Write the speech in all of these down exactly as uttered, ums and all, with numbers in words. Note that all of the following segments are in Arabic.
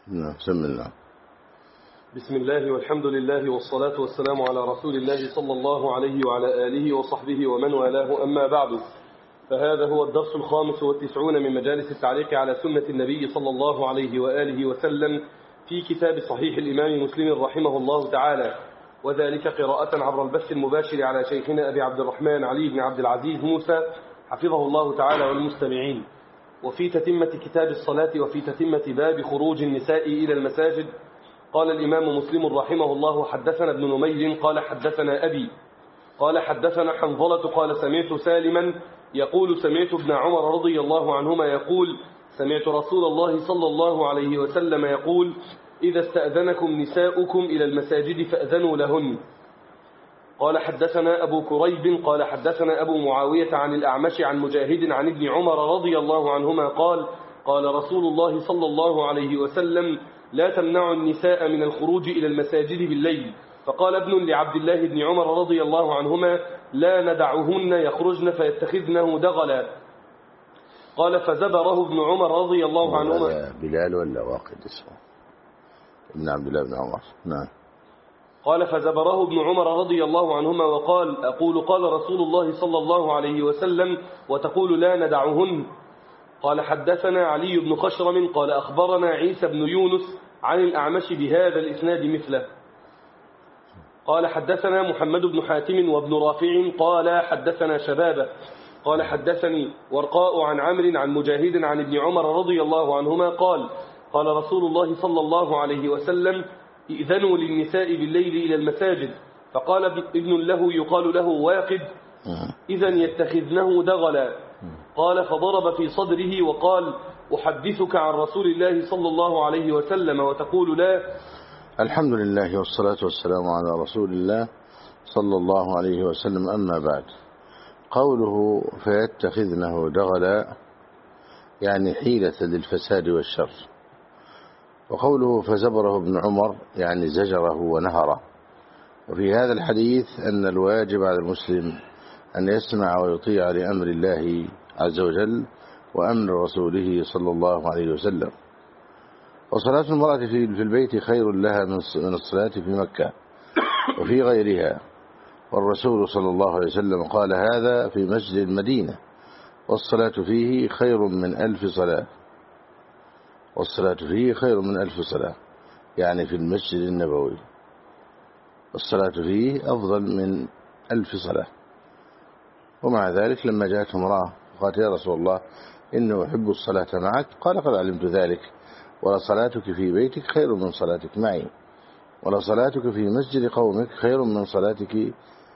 نعم بسم الله. بسم الله والحمد لله والصلاة والسلام على رسول الله صلى الله عليه وعلى آله وصحبه ومن والاه، أما بعد، فهذا هو الدرس الخامس والتسعون من مجالس التعليق على سنة النبي صلى الله عليه وآله وسلم في كتاب صحيح الإمام مسلم رحمه الله تعالى، وذلك قراءة عبر البث المباشر على شيخنا أبي عبد الرحمن علي بن عبد العزيز موسى حفظه الله تعالى والمستمعين، وفي تتمة كتاب الصلاة وفي تتمة باب خروج النساء إلى المساجد. قال الإمام مسلم رحمه الله: حدثنا ابن نمير قال حدثنا أبي قال حدثنا حنظلة قال سمعت سالما يقول سمعت ابن عمر رضي الله عنهما يقول سمعت رسول الله صلى الله عليه وسلم يقول: إذا استأذنكم نساؤكم إلى المساجد فأذنوا لهن. قال حدثنا أبو كريب قال حدثنا أبو معاوية عن الأعمش عن مجاهد عن ابن عمر رضي الله عنهما قال: قال رسول الله صلى الله عليه وسلم: لا تمنعوا النساء من الخروج إلى المساجد بالليل. فقال ابن لعبد الله بن عمر رضي الله عنهما: لا ندعهن يخرجن فيتخذنه دغلا. قال فزبره ابن عمر رضي الله عنهما. بلال ولا واقد اسمه ابن عبد الله بن عمر. نعم. قال فزبره ابن عمر رضي الله عنهما وقال: أقول قال رسول الله صلى الله عليه وسلم وتقول لا ندعهن. قال حدثنا علي بن خشرم قال أخبرنا عيسى بن يونس عن الأعمش بهذا الإسناد مثله. قال حدثنا محمد بن حاتم وابن رافع قال حدثنا شبابة قال حدثني ورقاء عن عمرو عن مجاهد عن ابن عمر رضي الله عنهما قال: قال رسول الله صلى الله عليه وسلم: ائذنوا للنساء بالليل إلى المساجد. فقال ابن له يقال له واقد: إذن يتخذنه دغلا. قال فضرب في صدره وقال: أحدثك عن رسول الله صلى الله عليه وسلم وتقول لا. الحمد لله والصلاة والسلام على رسول الله صلى الله عليه وسلم. أما بعد، قوله فيتخذنه دغلا يعني حيلة للفساد والشر، وقوله فزبره ابن عمر يعني زجره ونهره. وفي هذا الحديث أن الواجب على المسلم أن يسمع ويطيع لأمر الله عز وجل وأمر رسوله صلى الله عليه وسلم. وصلاة المرأة في البيت خير لها من الصلاة في مكة وفي غيرها، والرسول صلى الله عليه وسلم قال هذا في مسجد المدينة: والصلاة فيه خير من ألف صلاة. والصلاة فيه خير من ألف صلاة يعني في المسجد النبوي، والصلاة فيه أفضل من ألف صلاة. ومع ذلك لما جاءت امرأة قالت: يا رسول الله إنه أحب الصلاة معك. قال: قد علمت ذلك، ولصلاتك في بيتك خير من صلاتك معي، ولصلاتك في مسجد قومك خير من صلاتك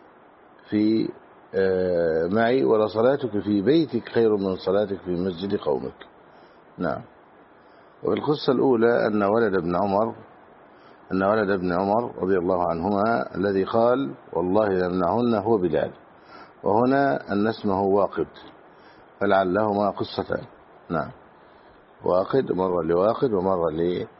في معي، ولصلاتك في بيتك خير من صلاتك في مسجد قومك. نعم. وفي القصة الأولى أن ولد ابن عمر أن ولد ابن عمر رضي الله عنهما الذي قال والله لمنعهن هو بلال، وهنا أن اسمه واقد، فلعلهما قصتان. نعم، واقد مرة لواقد ومرة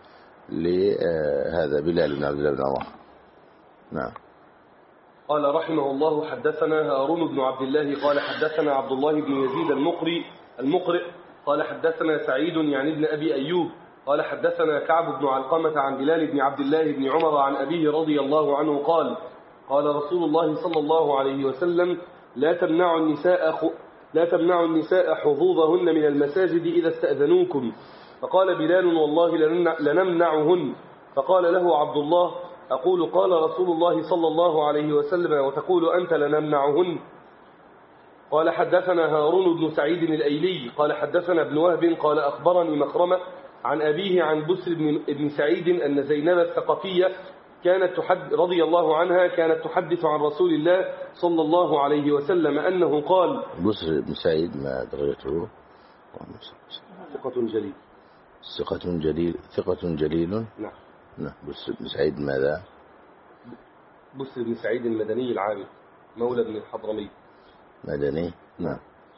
لهذا بلال بن عبد الله بن عمر. نعم. قال رحمه الله: حدثنا هارون بن عبد الله قال حدثنا عبد الله بن يزيد المقري المقرئ قال حدثنا سعيد يعني ابن أبي أيوب قال حدثنا كعب بن علقمة عن بلال بن عبد الله بن عمر عن أبيه رضي الله عنه قال: قال رسول الله صلى الله عليه وسلم: لا تمنعوا النساء خ... لا تمنعوا النساء حظوظهن من المساجد إذا استأذنوكم. فقال بلال: والله لنمنعهن. فقال له عبد الله: أقول قال رسول الله صلى الله عليه وسلم وتقول أنت لنمنعهن. قال حدثنا هارون بن سعيد الأيلي قال حدثنا ابن وهب قال أخبرني مخرمة عن أبيه عن بسر بن سعيد أن زينب الثقفية كانت تحد رضي الله عنها كانت تحدث عن رسول الله صلى الله عليه وسلم أنه قال. بسر بن سعيد ما درجته؟ ثقة جليل. ثقة جليل ثقة جليل. نعم. نعم. بسر بن سعيد ماذا؟ بسر بن سعيد المدني العامل مولى بن الحضرمي. مدني. نعم.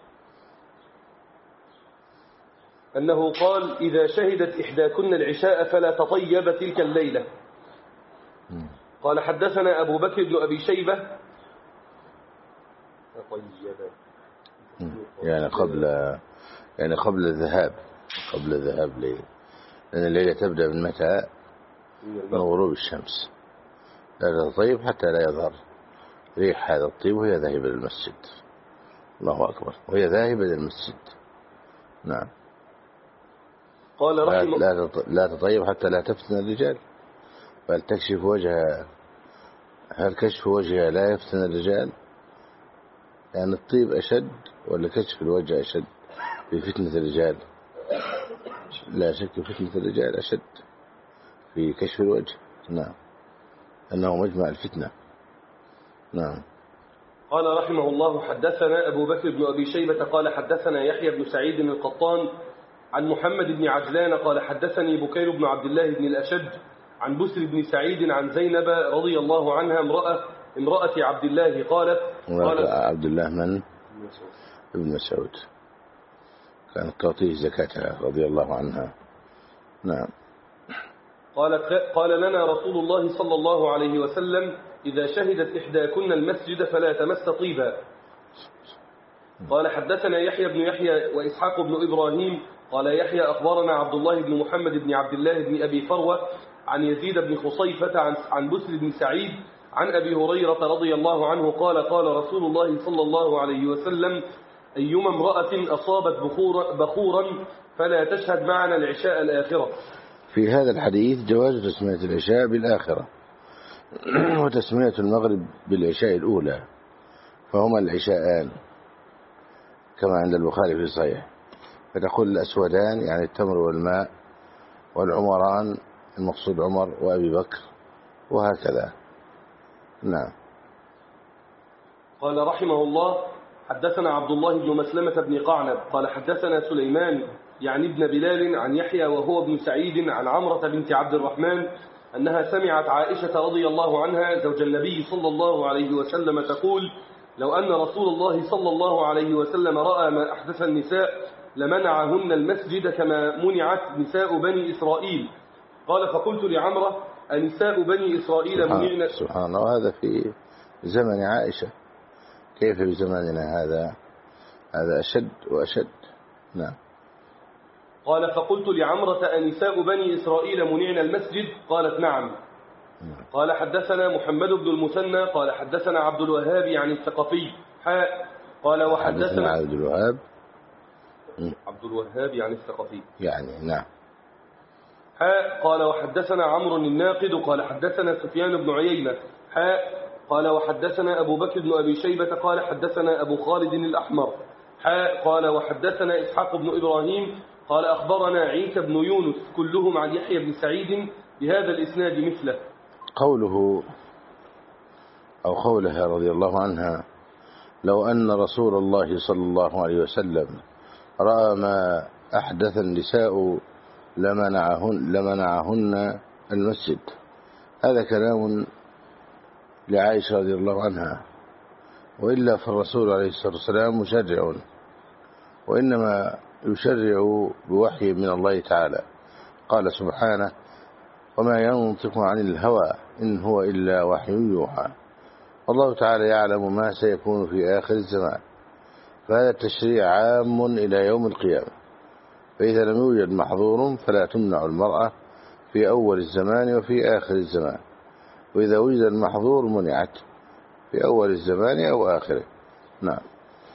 أنه قال: إذا شهدت إحداكن العشاء فلا تطيب تلك الليلة. م. قال حدثنا أبو بكر بن أبي شيبة يعني قبل يعني قبل الذهاب قبل الذهاب لأن الليلة تبدأ من متى؟ من غروب الشمس. لا تطيب حتى لا يظهر ريح هذا الطيب وهي ذاهبة للمسجد. الله أكبر، وهي ذاهبة للمسجد. نعم. قال رحمه لا لا تطيب حتى لا تفتن الرجال، بل تكشف وجهها. هل كشف وجهها لا يفتن الرجال؟ يعني الطيب أشد ولا كشف الوجه أشد في فتنة الرجال؟ لا شك فتنة الرجال أشد في كشف الوجه. نعم، أنه مجمع الفتنة. نعم. قال رحمه الله: حدثنا أبو بكر بن أبي شيبة قال حدثنا يحيى بن سعيد القطان عن محمد بن عجلان قال حدثني بكير بن عبد الله بن الأشج عن بسر بن سعيد عن زينب رضي الله عنها امرأة امرأة عبد الله قالت قالت عبد الله من؟ ابن مسعود، كانت تعطيه زكاتها رضي الله عنها. نعم. قالت قال لنا رسول الله صلى الله عليه وسلم: إذا شهدت إحداكن المسجد فلا تمس طيبا. قال حدثنا يحيى بن يحيى وإسحاق بن إبراهيم قال يحيى أخبرنا عبد الله بن محمد بن عبد الله بن أبي فروة عن يزيد بن خصيفة عن عن بسر بن سعيد عن أبي هريرة رضي الله عنه قال قال رسول الله صلى الله عليه وسلم: أيما امرأة أصابت بخورا, بخورا فلا تشهد معنا العشاء الآخرة. في هذا الحديث جواز تسمية العشاء بالآخرة وتسمية المغرب بالعشاء الأولى، فهما العشاءان كما عند البخاري في الصحيح. فتقول الأسودان يعني التمر والماء، والعمران المقصود عمر وأبي بكر، وهكذا. نعم. قال رحمه الله: حدثنا عبد الله بن مسلمة بن قعنب قال حدثنا سليمان يعني ابن بلال عن يحيى وهو ابن سعيد عن عمرة بنت عبد الرحمن أنها سمعت عائشة رضي الله عنها زوج النبي صلى الله عليه وسلم تقول: لو أن رسول الله صلى الله عليه وسلم رأى ما أحدث النساء لمنعهن المسجد كما منعت نساء بني إسرائيل. قال فقلت لعمرة: أنساء بني إسرائيل منعن؟ سبحان الله، هذا في زمن عائشة، كيف في زماننا هذا؟ هذا أشد وأشد. نعم. قال فقلت لعمرة: أنساء بني إسرائيل منعن المسجد؟ قالت: نعم. قال حدثنا محمد بن المثنى قال حدثنا عبد الوهاب عن الثقفي حاء قال وحدثنا عبد الوهاب عبد الوهاب عن الثقفي يعني. نعم. حاء قال وحدثنا عمرو الناقد قال حدثنا سفيان بن عيينة حاء قال وحدثنا أبو بكر بن أبي شيبة قال حدثنا أبو خالد الأحمر حاء قال وحدثنا إسحاق بن إبراهيم قال أخبرنا عيسى بن يونس كلهم عن يحيى بن سعيد بهذا الإسناد مثله. قوله أو قولها رضي الله عنها: لو أن رسول الله صلى الله عليه وسلم رأى ما أحدث النساء لمنعهن, لمنعهن المسجد. هذا كلام لعائشة رضي الله عنها، وإلا فالرسول عليه الصلاة والسلام مشرع، وإنما يشرع بوحي من الله تعالى. قال سبحانه: وما ينطق عن الهوى إن هو إلا وحي يوحى. والله تعالى يعلم ما سيكون في آخر الزمان، فهذا التشريع عام إلى يوم القيامة. فإذا لم يوجد محظور فلا تمنع المرأة في أول الزمان وفي آخر الزمان، وإذا وجد المحظور منعت في أول الزمان أو آخره. نعم.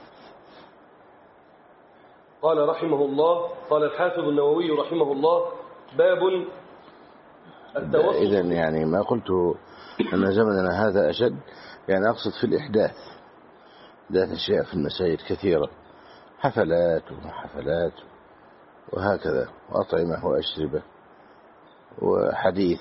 قال رحمه الله قال الحافظ النووي رحمه الله: باب التوسط. إذن يعني ما قلته أن زمننا هذا أشد، يعني أقصد في الإحداث، ذات أشياء في المساجد كثيرة، حفلات وحفلات وهكذا، وأطعمة وأشربة وحديث.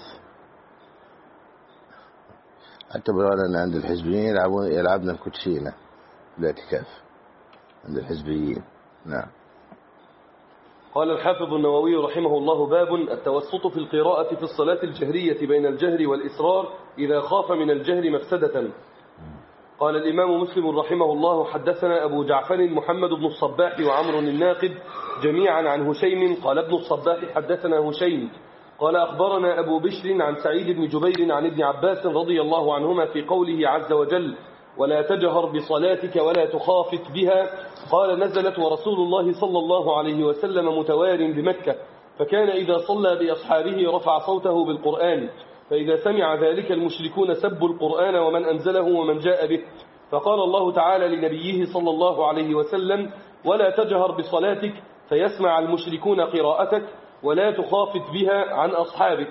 اعتبر أن عند الحزبيين يلعبون يلعبنا الكوتشينة بالاعتكاف عند الحزبيين. نعم. قال الحافظ النووي رحمه الله: باب التوسط في القراءة في الصلاة الجهرية بين الجهر والإسرار إذا خاف من الجهر مفسدة. قال الإمام مسلم رحمه الله: حدثنا أبو جعفر محمد بن الصباح وعمر الناقد جميعا عن هشيم قال ابن الصباح حدثنا هشيم قال أخبرنا أبو بشر عن سعيد بن جبير عن ابن عباس رضي الله عنهما في قوله عز وجل: ولا تجهر بصلاتك ولا تخافت بها. قال: نزلت ورسول الله صلى الله عليه وسلم متوار بمكة. فكان إذا صلى بأصحابه رفع صوته بالقرآن، فإذا سمع ذلك المشركون سبوا القرآن ومن أنزله ومن جاء به. فقال الله تعالى لنبيه صلى الله عليه وسلم: ولا تجهر بصلاتك فيسمع المشركون قراءتك ولا تخافت بها عن أصحابك،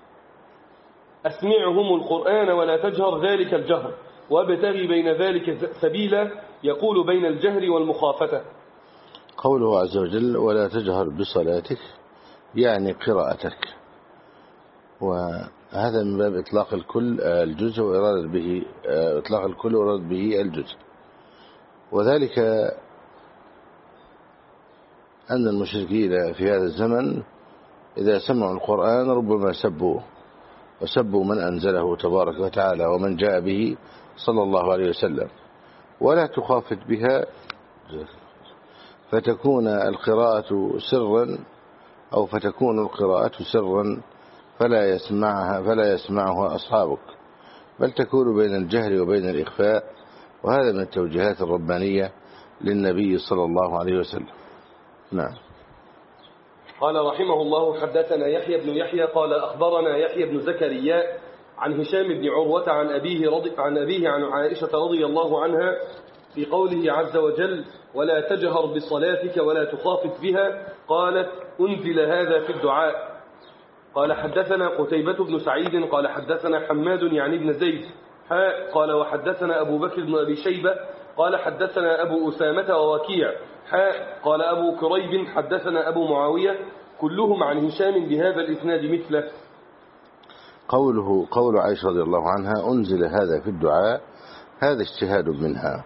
أسمعهم القرآن ولا تجهر ذلك الجهر، وابتغي بين ذلك سبيلا، يقول بين الجهر والمخافة. قوله عز وجل: ولا تجهر بصلاتك، يعني قراءتك، وهذا من باب إطلاق الكل الجزء وإرادة به إطلاق الكل وإرادة به الجزء. وذلك أن المشركين في هذا الزمن إذا سمعوا القرآن ربما سبوه وسبوا من أنزله تبارك وتعالى ومن جاء به صلى الله عليه وسلم، ولا تخافت بها، فتكون القراءة سرا أو فتكون القراءة سرا فلا يسمعها فلا يسمعها أصحابك، بل تكون بين الجهر وبين الإخفاء، وهذا من التوجيهات الربانية للنبي صلى الله عليه وسلم. نعم. قال رحمه الله: حدثنا يحيى بن يحيى قال أخبرنا يحيى بن زكريا عن هشام بن عروة عن أبيه, رضي عن أبيه عن عائشة رضي الله عنها في قوله عز وجل: ولا تجهر بصلاتك ولا تخافت بها، قالت: أنزل هذا في الدعاء. قال حدثنا قتيبة بن سعيد قال حدثنا حماد يعني بن زيد حاء قال وحدثنا أبو بكر بن أبي شيبة قال حدثنا أبو أسامة ووكيع حاء قال أبو كريب حدثنا أبو معاوية كلهم عن هشام بهذا الإسناد مثله. قوله قول عائشة رضي الله عنها: أنزل هذا في الدعاء، هذا اجتهاد منها،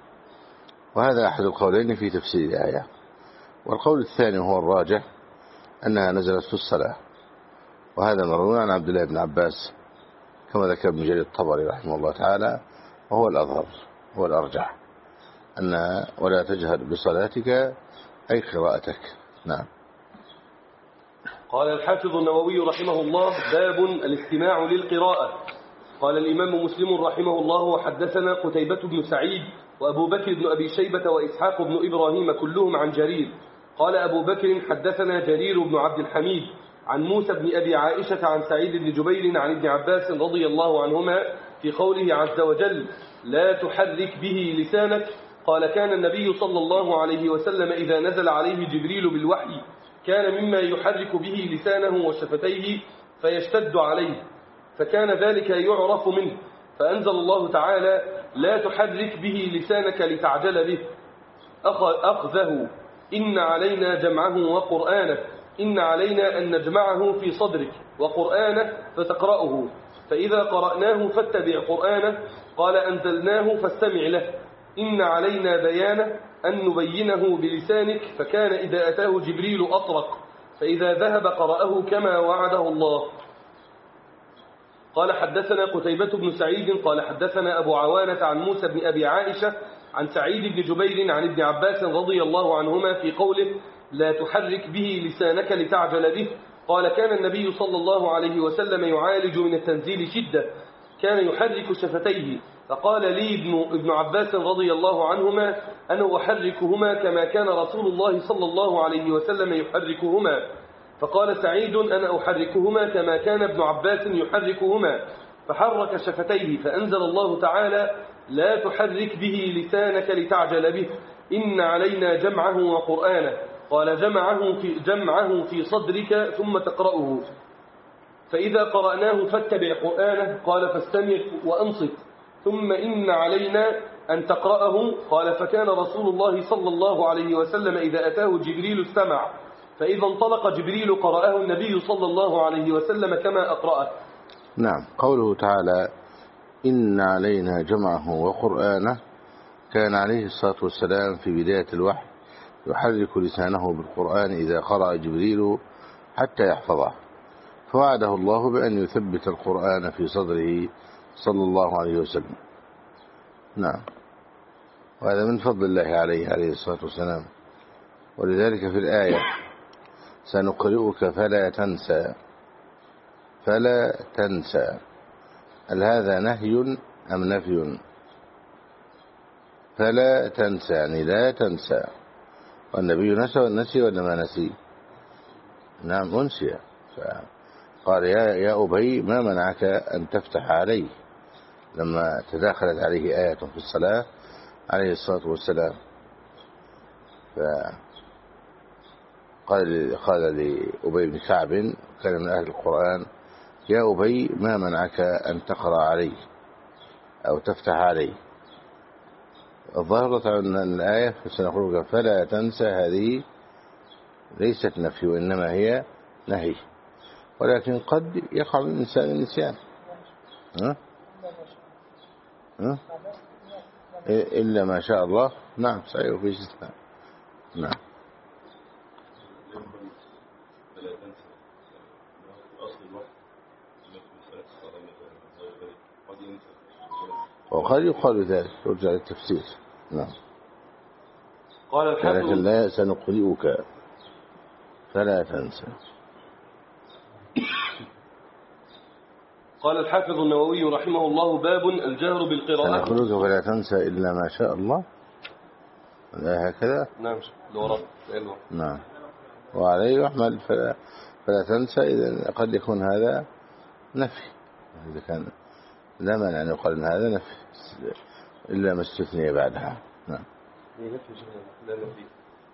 وهذا أحد القولين في تفسير الآية. والقول الثاني هو الراجح، أنها نزلت في الصلاة، وهذا مروي عن عبد الله بن عباس كما ذكر ابن جرير الطبري رحمه الله تعالى، وهو الأظهر هو الأرجح، أن ولا تجهر بصلاتك أي قراءتك. نعم. قال الحافظ النووي رحمه الله: باب الاستماع للقراءة. قال الإمام مسلم رحمه الله: وحدثنا قتيبة بن سعيد وأبو بكر بن أبي شيبة وإسحاق بن إبراهيم كلهم عن جرير. قال أبو بكر: حدثنا جرير بن عبد الحميد عن موسى بن أبي عائشة عن سعيد بن جبير عن ابن عباس رضي الله عنهما في قوله عز وجل: لا تحرك به لسانك. قال: كان النبي صلى الله عليه وسلم إذا نزل عليه جبريل بالوحي كان مما يحرك به لسانه وشفتيه فيشتد عليه، فكان ذلك يعرف منه، فأنزل الله تعالى: لا تحرك به لسانك لتعجل به، أخذه إن علينا جمعه وقرآنه، إن علينا أن نجمعه في صدرك وقرآنه فتقرأه، فإذا قرأناه فاتبع قرآنه. قال: أنزلناه فاستمع له، إن علينا بيانه أن نبينه بلسانك، فكان إذا أتاه جبريل أطرق، فإذا ذهب قرأه كما وعده الله. قال حدثنا قتيبة بن سعيد قال حدثنا أبو عوانة عن موسى بن أبي عائشة عن سعيد بن جبير عن ابن عباس رضي الله عنهما في قوله: لا تحرك به لسانك لتعجل به. قال: كان النبي صلى الله عليه وسلم يعالج من التنزيل شدة، كان يحرك شفتيه، فقال لي ابن, ابن عباس رضي الله عنهما: أنا أحركهما كما كان رسول الله صلى الله عليه وسلم يحركهما. فقال سعيد: أنا أحركهما كما كان ابن عباس يحركهما، فحرك شفتيه، فأنزل الله تعالى: لا تحرك به لسانك لتعجل به، إن علينا جمعه وقرآنه. قال: جمعه في, جمعه في صدرك ثم تقرأه، فإذا قرأناه فاتبع قرآنه. قال: فاستمع وأنصت، ثم إن علينا أن تقرأه. قال: فكان رسول الله صلى الله عليه وسلم إذا أتاه جبريل استمع، فإذا انطلق جبريل قرأه النبي صلى الله عليه وسلم كما أقرأه. نعم. قوله تعالى: إن علينا جمعه وقرآنه، كان عليه الصلاة والسلام في بداية الوحي يحرك لسانه بالقرآن إذا قرأ جبريل حتى يحفظه، فوعده الله بأن يثبت القرآن في صدره صلى الله عليه وسلم. نعم. وهذا من فضل الله عليه عليه الصلاة والسلام، ولذلك في الآية: سنقرئك فلا تنسى، فلا تنسى، هل هذا نهي أم نفي؟ فلا تنسى يعني لا تنسى، والنبي نسى والنسي ولا ما نسي؟ نعم أنسي. فقال يا يا أبي ما منعك أن تفتح علي لما تداخلت عليه آية في الصلاة عليه الصلاة والسلام. فقال قال لأبي بن كعب كان من أهل القرآن يا أبي ما منعك أن تقرأ علي أو تفتح علي. الظاهرة أن الآية سنقول فلا تنسى هذه ليست نفي وإنما هي نهي، ولكن قد يقع من الإنسان النسيان ها؟ ها؟ إلا ما شاء الله. نعم صحيح في استثناء. نعم وقد يقال ذلك يرجع للتفسير. نعم قال الحافظ لكن لا سنقرئك فلا تنسى. قال الحافظ النووي رحمه الله باب الجهر بالقراءة. سنقرئك فلا تنسى إلا ما شاء الله لا هكذا. نعم لورا. نعم وعليه يحمل فلا, فلا تنسى. إذن قد يكون هذا نفي، إذا كان لا مانع أن يقال أن هذا نفي إلا ما استثني بعدها. نعم لا نفي.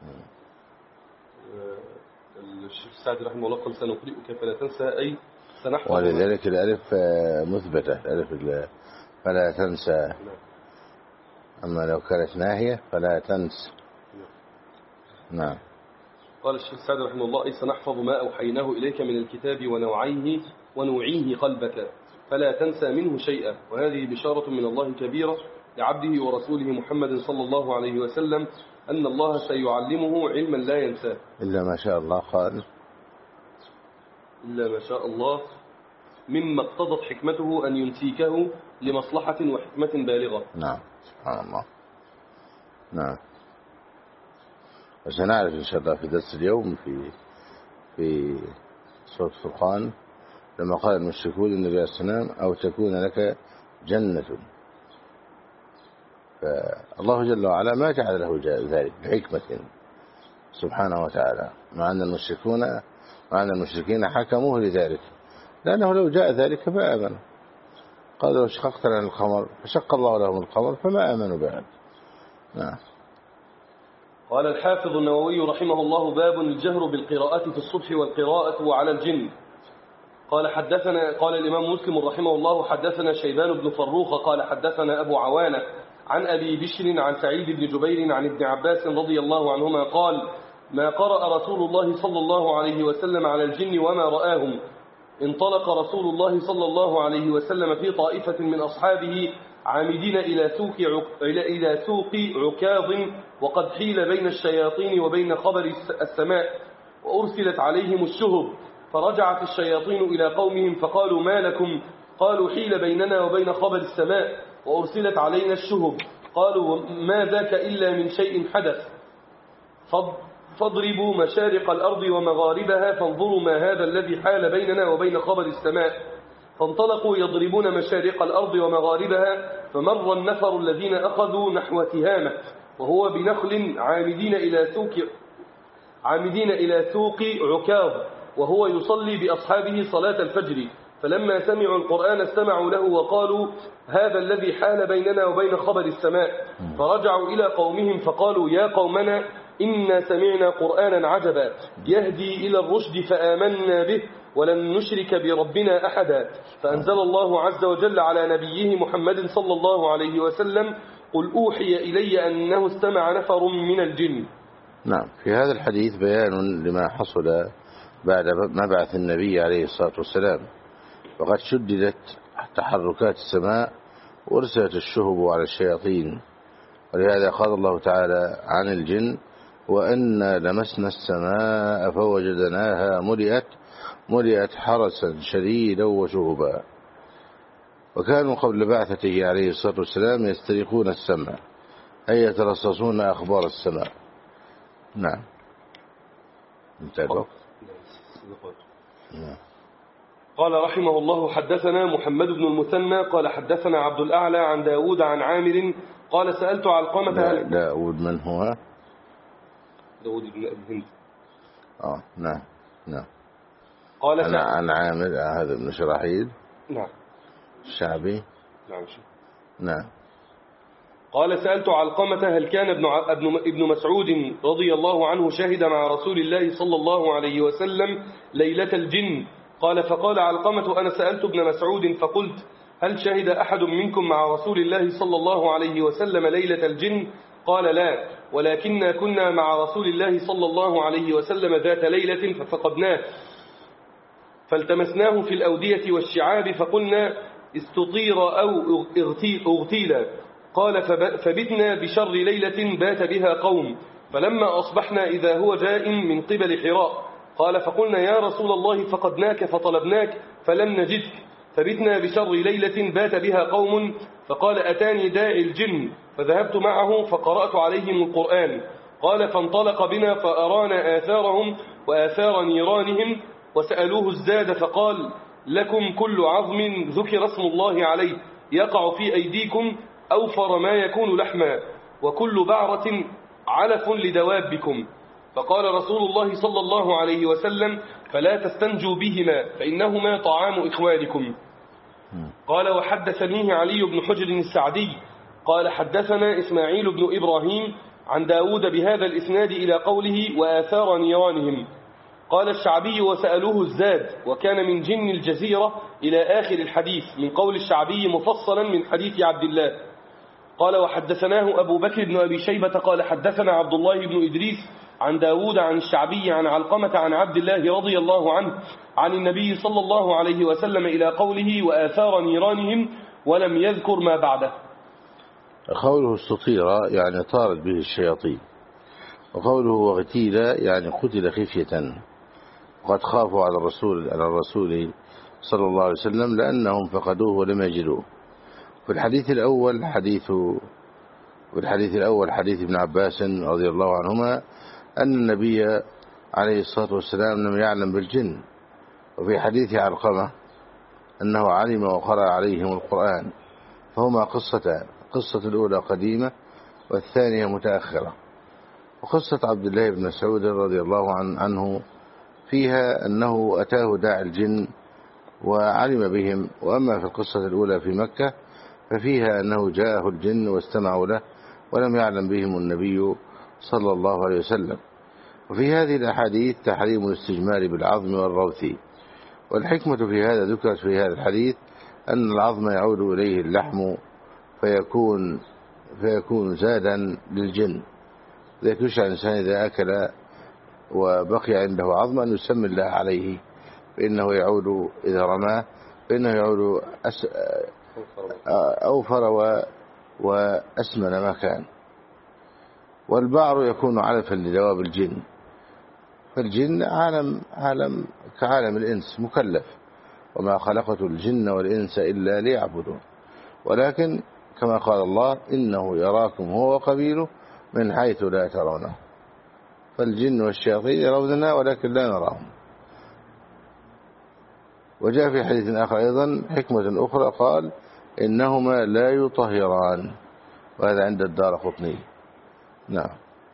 الشيخ سعد رحمه الله قال سنقرئك فلا تنسى أي سنحفظ. ولذلك الألف مثبتة، الألف فلا تنسى. أما لو كانت ناهية فلا تنسى. نعم قال الشيخ سعد رحمه الله أي سنحفظ ما أوحيناه إليك من الكتاب ونوعيه ونوعيه قلبك فلا تنسى منه شيئا. وهذه بشارة من الله كبيرة لعبده ورسوله محمد صلى الله عليه وسلم أن الله سيعلمه علما لا ينساه. إلا ما شاء الله. قال إلا ما شاء الله مما اقتضت حكمته أن ينسيكه لمصلحة وحكمة بالغة. نعم سبحان الله. نعم وسنعرف إن شاء الله في درس اليوم في في سورة الفرقان لما قال المشركون النبي عليه السلام أو تكون لك جنة، فالله جل وعلا ما جعل له ذلك بحكمة سبحانه وتعالى، مع أن المشركون مع أن المشركين حكموه لذلك، لأنه لو جاء ذلك ما آمنوا. قالوا شققت لنا القمر فشق الله لهم القمر فما آمنوا بعد. نعم قال الحافظ النووي رحمه الله باب الجهر بالقراءة في الصبح والقراءة على الجن. قال حدثنا قال الإمام مسلم رحمه الله حدثنا شيبان بن فروخ قال حدثنا أبو عوانة عن أبي بشر عن سعيد بن جبير عن ابن عباس رضي الله عنهما قال ما قرأ رسول الله صلى الله عليه وسلم على الجن وما رآهم. انطلق رسول الله صلى الله عليه وسلم في طائفة من أصحابه عامدين إلى سوق إلى سوق عكاظ وقد حيل بين الشياطين وبين خبر السماء وأرسلت عليهم الشهب. فرجعت الشياطين إلى قومهم فقالوا ما لكم؟ قالوا حيل بيننا وبين خبر السماء وأرسلت علينا الشهب. قالوا ما ذاك إلا من شيء حدث فاضربوا مشارق الأرض ومغاربها فانظروا ما هذا الذي حال بيننا وبين خبر السماء. فانطلقوا يضربون مشارق الأرض ومغاربها فمر النفر الذين أخذوا نحو تهامة وهو بنخل عامدين إلى سوق عامدين إلى سوق عكاظ وهو يصلي بأصحابه صلاة الفجر. فلما سمعوا القرآن استمعوا له وقالوا هذا الذي حال بيننا وبين خبر السماء. فرجعوا إلى قومهم فقالوا يا قومنا إنا سمعنا قرآنا عجبا يهدي إلى الرشد فآمنا به ولن نشرك بربنا أحدا. فأنزل الله عز وجل على نبيه محمد صلى الله عليه وسلم قل أوحي إلي أنه استمع نفر من الجن. نعم في هذا الحديث بيان لما حصل بعد مبعث النبي عليه الصلاة والسلام، وقد شددت تحركات السماء وارسلت الشهب على الشياطين، ولهذا قال الله تعالى عن الجن وأنا لمسنا السماء فوجدناها ملئت ملئت حرسا شديدا وشهبا. وكانوا قبل بعثته عليه الصلاة والسلام يسترقون السماء أي يترصصون أخبار السماء. نعم نتابع. نعم قال رحمه الله حدثنا محمد بن المثنى قال حدثنا عبد الأعلى عن داود عن عامر قال سألت علقمة دا داود من هو؟ داود بن أبي هند. آه نعم نعم قال عن عن عامر هذا بن شراحيل. نعم. الشعبي. نعم. نعم. قال سألت علقمة هل كان ابن ابن مسعود رضي الله عنه شهد مع رسول الله صلى الله عليه وسلم ليلة الجن؟ قال فقال علقمة أنا سألت ابن مسعود فقلت هل شهد أحد منكم مع رسول الله صلى الله عليه وسلم ليلة الجن؟ قال لا، ولكننا كنا مع رسول الله صلى الله عليه وسلم ذات ليلة ففقدناه فالتمسناه في الأودية والشعاب فقلنا استطير أو اغتيل. قال فبتنا بشر ليلة بات بها قوم، فلما أصبحنا إذا هو جاء من قبل حراء. قال فقلنا يا رسول الله فقدناك فطلبناك فلم نجدك، فبتنا بشر ليلة بات بها قوم، فقال أتاني داعي الجن فذهبت معه فقرأت عليهم القرآن. قال فانطلق بنا فأرانا آثارهم وآثار نيرانهم وسألوه الزاد فقال لكم كل عظم ذكر اسم الله عليه يقع في أيديكم أوفر ما يكون لحما، وكل بعرة علف لدوابكم. فقال رسول الله صلى الله عليه وسلم فلا تستنجوا بهما فإنهما طعام إخوانكم. قال وحدثنيه علي بن حجر السعدي قال حدثنا إسماعيل بن إبراهيم عن داود بهذا الإسناد إلى قوله وآثار نيرانهم. قال الشعبي وسألوه الزاد وكان من جن الجزيرة إلى آخر الحديث من قول الشعبي مفصلا من حديث عبد الله. قال وحدثناه أبو بكر بن أبي شيبة قال حدثنا عبد الله بن إدريس عن داود عن الشعبي عن علقمة عن عبد الله رضي الله عنه عن النبي صلى الله عليه وسلم إلى قوله وآثار نيرانهم ولم يذكر ما بعده. قوله استطير يعني طارت به الشياطين، وقوله واغتيل يعني قتل خفية، وقد خافوا على الرسول على الرسول صلى الله عليه وسلم لأنهم فقدوه ولم يجدوه. في الحديث الأول حديث في الحديث الأول حديث ابن عباس رضي الله عنهما أن النبي عليه الصلاة والسلام لم يعلم بالجن، وفي حديث علقمة أنه علم وقرأ عليهم القرآن، فهما قصتان، قصة الأولى قديمة والثانية متأخرة. وقصة عبد الله بن مسعود رضي الله عنه فيها أنه أتاه داعي الجن وعلم بهم، وأما في القصة الأولى في مكة ففيها أنه جاءه الجن واستمعوا له ولم يعلم بهم النبي صلى الله عليه وسلم. وفي هذه الأحاديث تحريم الاستجمار بالعظم والروث، والحكمة في هذا ذكرت في هذا الحديث أن العظم يعود إليه اللحم فيكون فيكون زادا للجن، ذلك يشعر الإنسان إذا أكل وبقي عنده عظم أن يسمي الله عليه فإنه يعود إذا رماه فإنه يعود أس... أوفر وأسمن ما كان. والبعر يكون علفا لدواب الجن، فالجن عالم عالم كعالم الإنس مكلف، وما خلقت الجن والإنس إلا ليعبدون، ولكن كما قال الله إنه يراكم هو وقبيله من حيث لا ترونه، فالجن والشياطين يروننا ولكن لا نراهم. وجاء في حديث آخر أيضا حكمة أخرى قال إنهما لا يطهران، وهذا عند الدارقطني. نعم.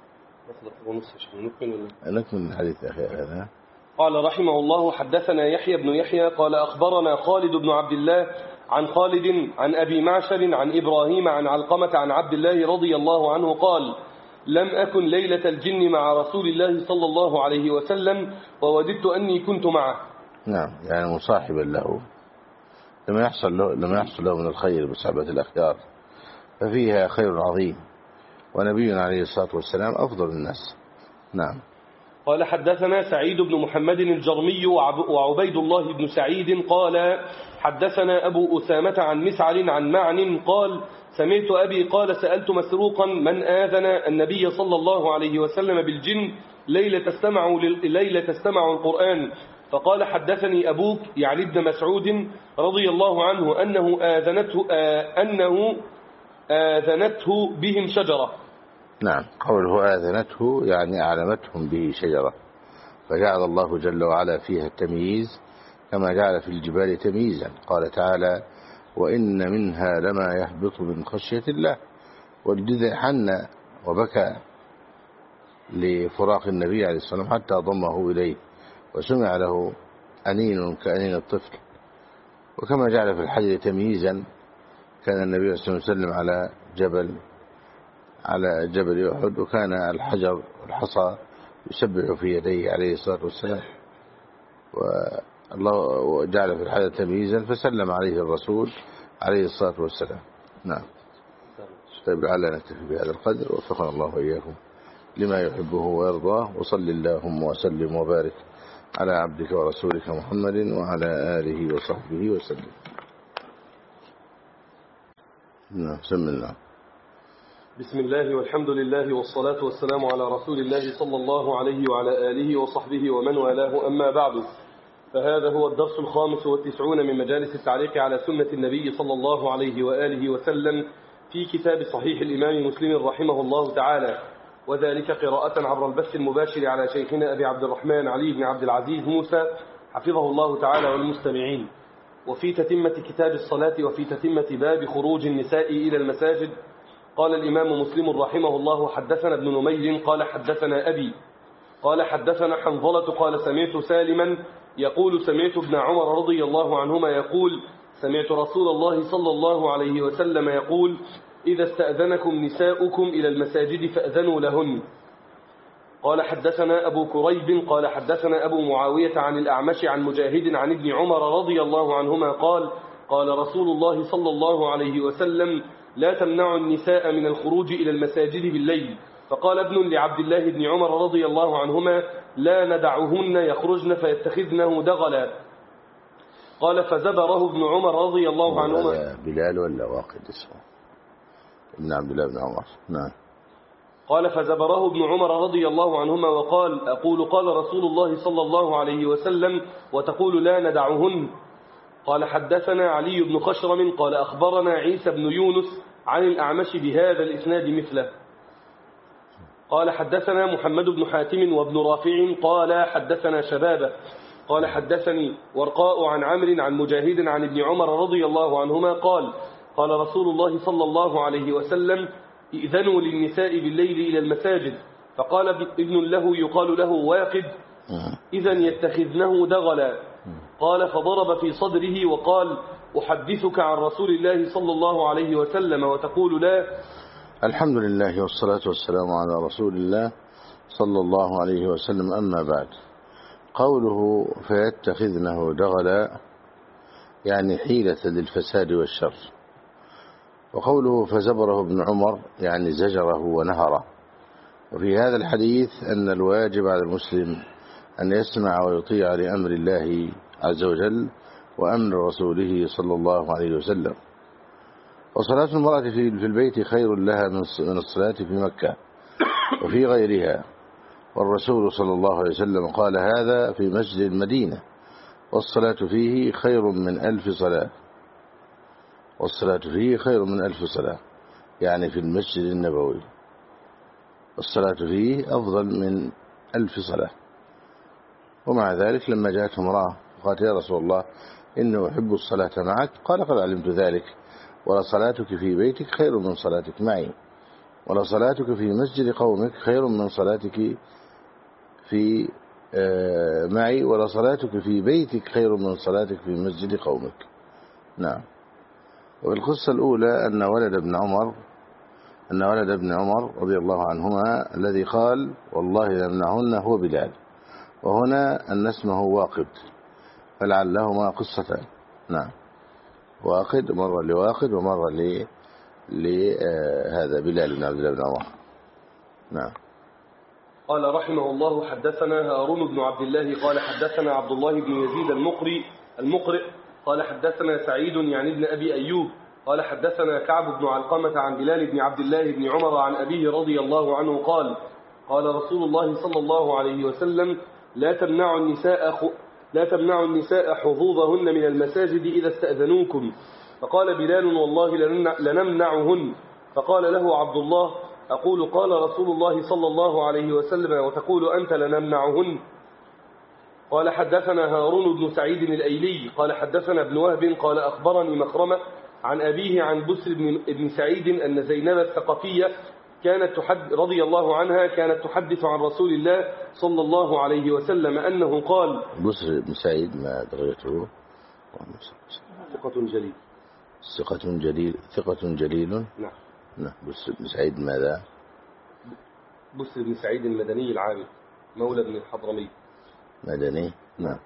نكمل الحديث يا أخي هذا. قال رحمه الله حدثنا يحيى بن يحيى قال أخبرنا خالد بن عبد الله عن خالد عن أبي معشر عن إبراهيم عن علقمة عن عبد الله رضي الله عنه قال لم أكن ليلة الجن مع رسول الله صلى الله عليه وسلم ووددت أني كنت معه. نعم، يعني مصاحبا له لما يحصل له, لما يحصل له من الخير بصحبة الأخيار ففيها خير عظيم، ونبينا عليه الصلاة والسلام أفضل الناس. نعم. قال حدثنا سعيد بن محمد الجرمي وعبيد الله بن سعيد قال حدثنا أبو أسامة عن مسعر عن معن قال سمعت أبي قال سألت مسروقا من آذن النبي صلى الله عليه وسلم بالجن ليلة استمعوا, ليلة استمعوا القرآن، فقال حدثني أبوك يعني ابن مسعود رضي الله عنه أنه آذنته, آه أنه آذنته بهم شجرة. نعم، قوله آذنته يعني أعلمتهم به شجرة، فجعل الله جل وعلا فيها التمييز كما جعل في الجبال تمييزا. قال تعالى وإن منها لما يهبط من خشية الله، والجذع حن وبكى لفراق النبي عليه الصلاة والسلام حتى ضمه إليه وسمع له أنين كأنين الطفل. وكما جعل في الحجر تمييزا، كان النبي صلى الله عليه وسلم على جبل على جبل أحد، وكان الحجر الحصى يسبح في يديه عليه الصلاة والسلام، والله جعل في الحجر تمييزا فسلم عليه الرسول عليه الصلاة والسلام. نعم. طيب لعلنا نكتفي بهذا القدر، وفقنا الله وإياكم لما يحبه ويرضاه، وصل اللهم وسلم وبارك على عبدك ورسولك محمد وعلى آله وصحبه وسلم. نعم. بسم الله. بسم الله والحمد لله والصلاة والسلام على رسول الله صلى الله عليه وعلى آله وصحبه ومن والاه، أما بعد، فهذا هو الدرس الخامس والتسعون من مجالس التعليق على سنة النبي صلى الله عليه وآله وسلم في كتاب صحيح الإمام مسلم رحمه الله تعالى، وذلك قراءة عبر البث المباشر على شيخنا أبي عبد الرحمن علي بن عبد العزيز موسى حفظه الله تعالى والمستمعين، وفي تتمة كتاب الصلاة وفي تتمة باب خروج النساء إلى المساجد. قال الإمام مسلم رحمه الله: حدثنا ابن نمير قال حدثنا أبي قال حدثنا حنظلة قال سمعت سالما يقول سمعت ابن عمر رضي الله عنهما يقول سمعت رسول الله صلى الله عليه وسلم يقول: إذا استأذنكم نساؤكم إلى المساجد فأذنوا لهن. قال حدثنا أبو كريب قال حدثنا أبو معاوية عن الأعمش عن مجاهد عن ابن عمر رضي الله عنهما قال: قال رسول الله صلى الله عليه وسلم: لا تمنعوا النساء من الخروج إلى المساجد بالليل. فقال ابن لعبد الله بن عمر رضي الله عنهما: لا ندعهن يخرجن فيتخذنه دغلا. قال فزبره ابن عمر رضي الله عنهما. بلال ولا واقد اسمه ابن عبد الله بن عمر. نعم. قال فزبره ابن عمر رضي الله عنهما وقال: أقول قال رسول الله صلى الله عليه وسلم وتقول لا ندعهن. قال حدثنا علي بن خشرم قال أخبرنا عيسى بن يونس عن الأعمش بهذا الإسناد مثله. قال حدثنا محمد بن حاتم وابن رافع قال حدثنا شبابة قال حدثني ورقاء عن عمرو عن مجاهد عن ابن عمر رضي الله عنهما قال: قال رسول الله صلى الله عليه وسلم: إذنوا للنساء بالليل إلى المساجد. فقال ابن له يقال له واقد: إذن يتخذنه دغلا. قال فضرب في صدره وقال: أحدثك عن رسول الله صلى الله عليه وسلم وتقول لا. الحمد لله والصلاة والسلام على رسول الله صلى الله عليه وسلم، أما بعد. قوله فيتخذنه دغلا يعني حيلة للفساد والشر، وقوله فزبره ابن عمر يعني زجره ونهره. وفي هذا الحديث أن الواجب على المسلم أن يسمع ويطيع لأمر الله عز وجل وأمر رسوله صلى الله عليه وسلم. وصلاة المرأة في البيت خير لها من الصلاة في مكة وفي غيرها، والرسول صلى الله عليه وسلم قال هذا في مسجد المدينة: والصلاة فيه خير من ألف صلاة. والصلاة فيه خير من ألف صلاة يعني في المسجد النبوي، الصلاة فيه أفضل من ألف صلاة. ومع ذلك لما جاءت امرأة قالت: يا رسول الله إنه أحب الصلاة معك. قال: قد علمت ذلك، ولصلاتك في بيتك خير من صلاتك معي، ولصلاتك في مسجد قومك خير من صلاتك في معي، ولصلاتك في بيتك خير من صلاتك في مسجد قومك. نعم. والقصة الأولى أن ولد ابن عمر أن ولد ابن عمر رضي الله عنهما الذي قال: والله لمنعهن هو بلال، وهنا أن اسمه واقد، فلعلهما قصتان. نعم. واقد مرة لواقد ومرة لهذا بلال بن عبد الله بن عمر. نعم. قال رحمه الله: حدثنا هارون بن عبد الله قال حدثنا عبد الله بن يزيد المقري المقرئ قال حدثنا سعيد يعني ابن أبي أيوب قال حدثنا كعب بن علقمة عن بلال بن عبد الله بن عمر عن أبيه رضي الله عنه قال: قال رسول الله صلى الله عليه وسلم: لا تمنعوا النساء خ... لا تمنعوا النساء حظوظهن من المساجد إذا استأذنوكم. فقال بلال: والله لنمنعهن. فقال له عبد الله: أقول قال رسول الله صلى الله عليه وسلم وتقول أنت لنمنعهن. قال حدثنا هارون بن سعيد الأيلي قال حدثنا ابن وهب قال أخبرني مخرمة عن أبيه عن بسر بن سعيد أن زينب الثقفية كانت تحد رضي الله عنها كانت تحدث عن رسول الله صلى الله عليه وسلم أنه قال. بسر بن سعيد ما درجته؟ ثقة جليل. ثقة جليل ثقة جليل. نعم. نعم. بسر بن سعيد ماذا؟ بسر بن سعيد المدني العابد مولى بن الحضرمي. مدني. نعم.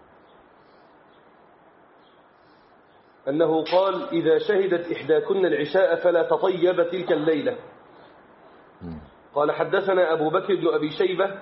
أنه قال: إذا شهدت إحداكن العشاء فلا تطيب تلك الليلة. م. قال: حدثنا أبو بكر بن أبي شيبة.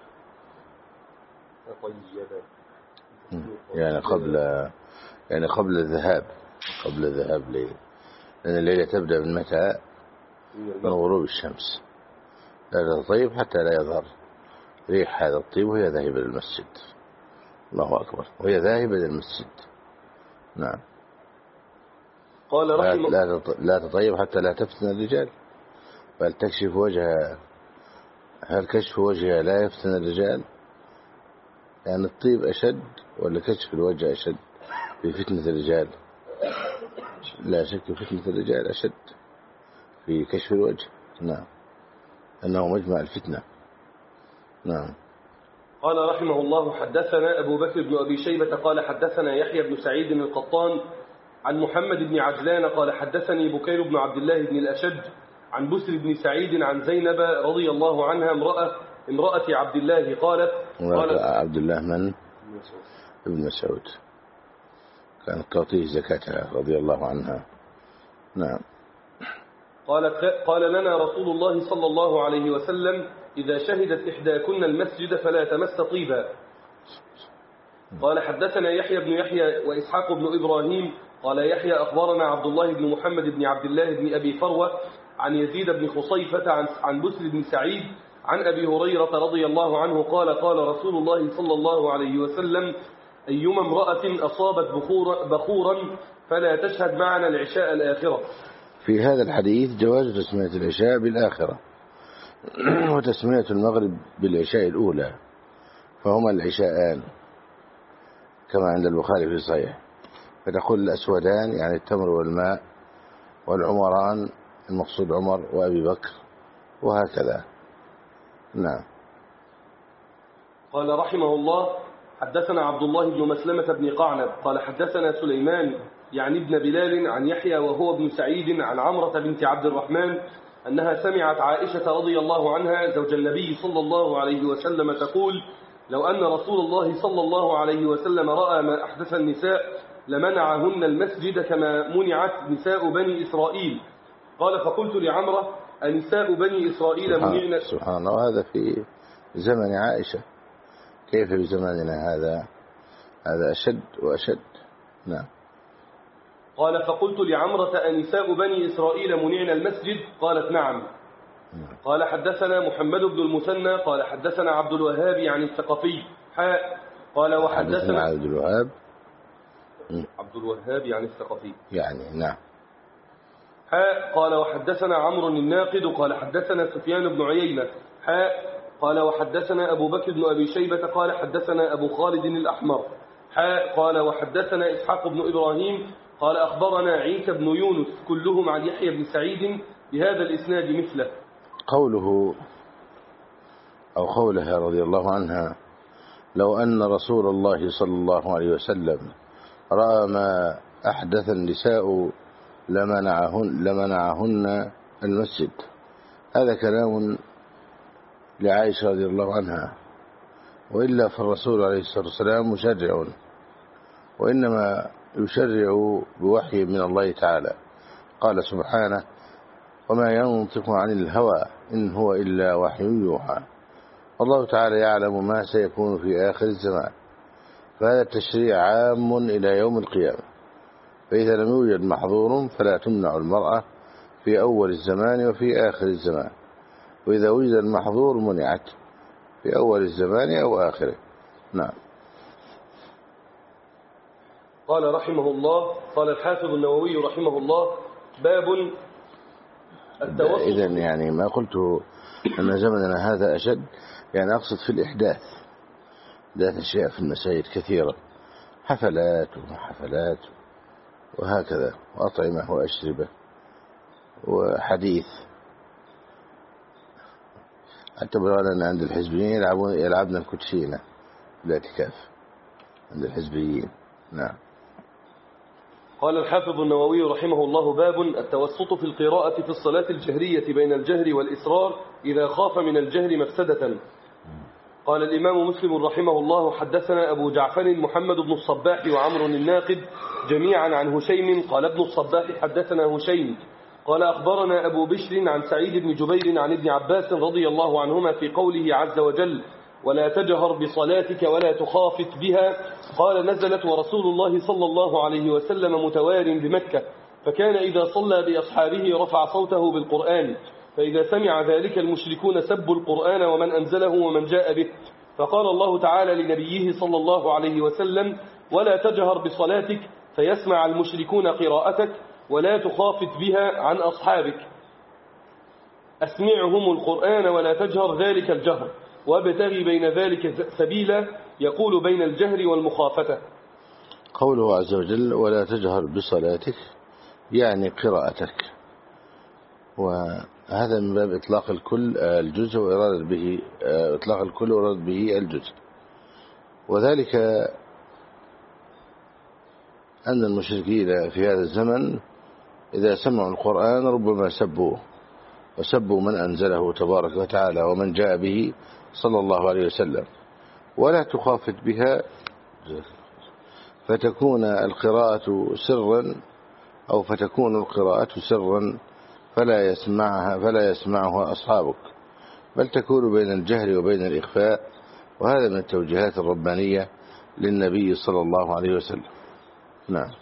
يعني قبل يعني قبل الذهاب قبل الذهاب ليلة، لأن الليلة تبدأ من متى؟ من غروب الشمس. لا تطيب حتى لا يظهر ريح هذا الطيب وهي ذاهبة للمسجد. الله أكبر. وهي ذاهبة للمسجد. نعم. قال رحمه لا لا تطيب حتى لا تفتن الرجال، بل تكشف وجهها. هل كشف وجهها لا يفتن الرجال؟ يعني الطيب أشد ولا كشف الوجه أشد في فتنة الرجال؟ لا شك فتنة الرجال أشد في كشف الوجه. نعم. أنه مجمع الفتنة. نعم. قال رحمه الله: حدثنا أبو بكر بن أبي شيبة قال حدثنا يحيى بن سعيد القطان عن محمد بن عجلان قال حدثني بكير بن عبد الله بن الأشج عن بسر بن سعيد عن زينب رضي الله عنها امرأة امرأة عبد الله قالت قالت عبد الله من؟ ابن مسعود، كانت تعطيه زكاتها رضي الله عنها. نعم. قالت: قال لنا رسول الله صلى الله عليه وسلم: إذا شهدت إحداكن المسجد فلا تمس طيبا. قال: حدثنا يحيى بن يحيى وإسحاق بن إبراهيم قال يحيى أخبرنا عبد الله بن محمد بن عبد الله بن أبي فروة عن يزيد بن خصيفة عن, عن بسر بن سعيد عن أبي هريرة رضي الله عنه قال: قال رسول الله صلى الله عليه وسلم: أيما امرأة أصابت بخورا, بخورا فلا تشهد معنا العشاء الآخرة. في هذا الحديث جواز تسمية العشاء بالآخرة وتسمية المغرب بالعشاء الأولى، فهما العشاءان كما عند البخاري في صحيح. فتقول الأسودان يعني التمر والماء، والعمران المقصود عمر وأبي بكر، وهكذا. نعم. قال رحمه الله: حدثنا عبد الله بن مسلمة بن قعنب قال حدثنا سليمان يعني ابن بلال عن يحيى وهو ابن سعيد عن عمرة بنت عبد الرحمن أنها سمعت عائشة رضي الله عنها زوج النبي صلى الله عليه وسلم تقول: لو أن رسول الله صلى الله عليه وسلم رأى ما أحدث النساء لمنعهن المسجد كما منعت نساء بني إسرائيل. قال: فقلت لعمرة: أنساء بني إسرائيل منعن؟ سبحان الله. هذا في زمن عائشة، كيف بزماننا هذا؟ هذا أشد وأشد. نعم. قال: فقلت لعمرة: أنساء بني إسرائيل منعن المسجد؟ قالت: نعم. قال: حدثنا محمد بن المثنى قال حدثنا عبد الوهاب عن الثقفي حاء قال وحدثنا عبد الوهاب عبد الوهاب عن الثقفي يعني. نعم. حاء قال وحدثنا عمرو الناقد قال حدثنا سفيان بن عيينة حاء قال وحدثنا أبو بكر بن أبي شيبة قال حدثنا أبو خالد الأحمر حاء قال وحدثنا إسحاق بن إبراهيم قال أخبرنا عيسى بن يونس كلهم عن يحيى بن سعيد بهذا الإسناد مثله. قوله أو قولها رضي الله عنها: لو أن رسول الله صلى الله عليه وسلم رأى ما أحدث النساء لمنعهن, لمنعهن المسجد. هذا كلام لعائشة رضي الله عنها، وإلا فالرسول عليه الصلاة والسلام مشرع، وإنما يشرع بوحي من الله تعالى. قال سبحانه: وما ينطق عن الهوى إن هو إلا وحي يوحى. والله تعالى يعلم ما سيكون في آخر الزمان، فهذا التشريع عام إلى يوم القيامة. فإذا لم يوجد محظور فلا تمنع المرأة في أول الزمان وفي آخر الزمان، وإذا وجد المحظور منعت في أول الزمان أو آخره. نعم. قال رحمه الله: قال الحافظ النووي رحمه الله: باب التوسط. إذن يعني ما قلته أن زمننا هذا أشد، يعني أقصد في الإحداث، ذات أشياء في المساجد كثيرة، حفلات وحفلات وهكذا، وأطعمة وأشربة وحديث. حتى بلغنا عند الحزبيين يلعبون يلعبنا الكوتشينة بالاعتكاف عند الحزبيين. نعم. قال الحافظ النووي رحمه الله: باب التوسط في القراءة في الصلاة الجهرية بين الجهر والإسرار إذا خاف من الجهر مفسدة. قال الإمام مسلم رحمه الله: حدثنا أبو جعفر محمد بن الصباح وعمر الناقد جميعا عن هشيم قال ابن الصباح حدثنا هشيم قال أخبرنا أبو بشر عن سعيد بن جبير عن ابن عباس رضي الله عنهما في قوله عز وجل: ولا تجهر بصلاتك ولا تخافت بها. قال: نزلت ورسول الله صلى الله عليه وسلم متوار بمكة، فكان إذا صلى بأصحابه رفع صوته بالقرآن، فإذا سمع ذلك المشركون سبوا القرآن ومن أنزله ومن جاء به. فقال الله تعالى لنبيه صلى الله عليه وسلم: ولا تجهر بصلاتك فيسمع المشركون قراءتك ولا تخافت بها عن أصحابك، أسمعهم القرآن ولا تجهر ذلك الجهر، وابتغي بين ذلك سبيلا، يقول بين الجهر والمخافة. قوله عز وجل: ولا تجهر بصلاتك يعني قراءتك، وهذا من باب إطلاق الكل الجزء وإرادة به إطلاق الكل وإرادة به الجزء. وذلك أن المشركين في هذا الزمن إذا سمعوا القرآن ربما سبوه وسبوا من أنزله تبارك وتعالى ومن جاء به صلى الله عليه وسلم، ولا تخافت بها، فتكون القراءة سرا أو فتكون القراءة سرا فلا يسمعها فلا يسمعها أصحابك، بل تكون بين الجهر وبين الإخفاء، وهذا من التوجيهات الربانية للنبي صلى الله عليه وسلم. نعم.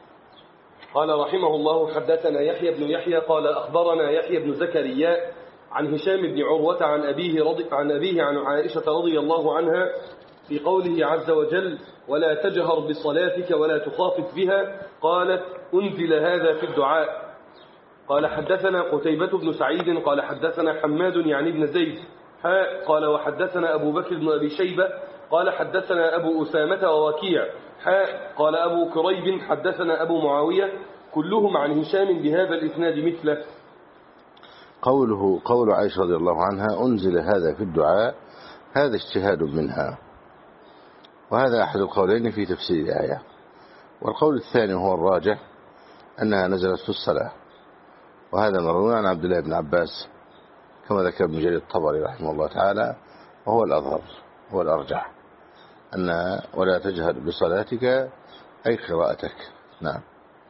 قال رحمه الله: حدثنا يحيى بن يحيى قال أخبرنا يحيى بن زكريا عن هشام بن عروة عن أبيه, رضي عن أبيه عن عائشة رضي الله عنها في قوله عز وجل: ولا تجهر بصلاتك ولا تخافت بها، قالت: أنزل هذا في الدعاء. قال حدثنا قتيبة بن سعيد قال حدثنا حماد يعني بن زيد حاء قال وحدثنا أبو بكر بن أبي شيبة قال حدثنا أبو أسامة ووكيع حاء قال أبو كريب حدثنا أبو معاوية كلهم عن هشام بهذا الإسناد مثله. قوله قول عائشة رضي الله عنها: أنزل هذا في الدعاء، هذا اجتهاد منها، وهذا أحد القولين في تفسير الآية. والقول الثاني هو الراجح أنها نزلت في الصلاة، وهذا مروي عن عبد الله بن عباس كما ذكر ابن جرير الطبري رحمه الله تعالى، وهو الأظهر هو الأرجح أن ولا تجهر بصلاتك أي قراءتك. نعم.